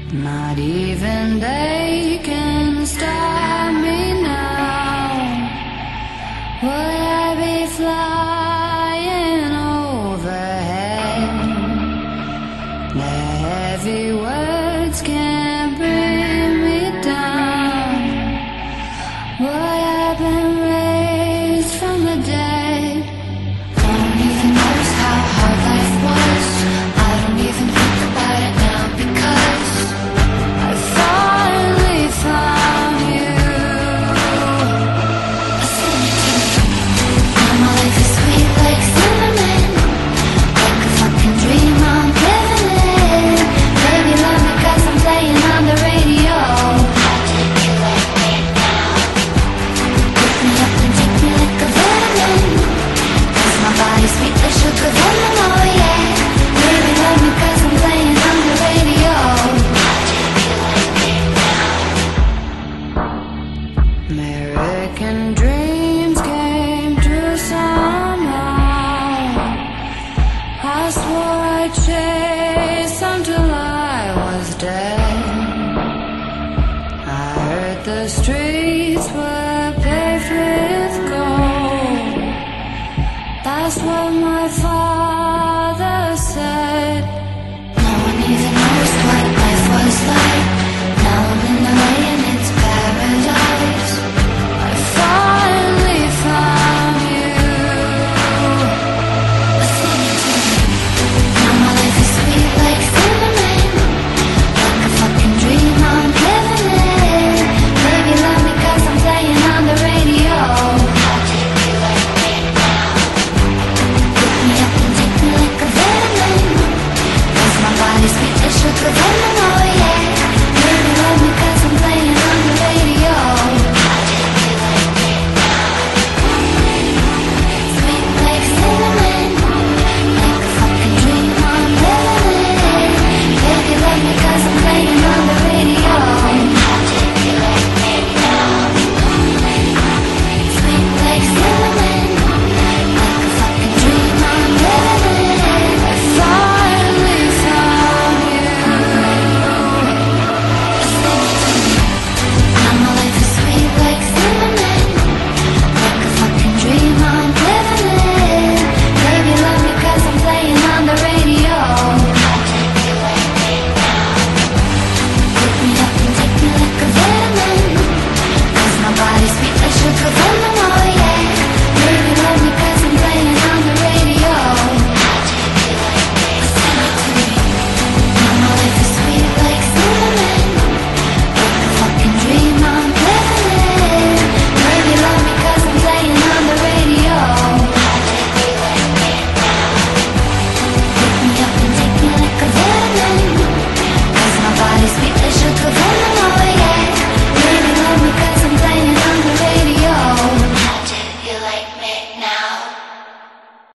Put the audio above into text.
Not even they can stop me now. Would I be flying overhead? The heavy words can't bring me down. Would I been raised from the dead? I don't even notice how hard life was. I don't even think about it now because I finally found you. My life is sweet like cinnamon, like a fucking dream I'm living in. Baby, love me 'cause I'm playing on the radio. I'll take you like it now. Pick me up and take me like a vitamin, 'cause my body's sweet like sugar venom, oh yeah. Baby, love me 'cause I'm playing on the radio. I'll take you like it now. American dreams came true somehow. I swore I'd chase them till I was dead. I heard the streets were paved with gold. That's what my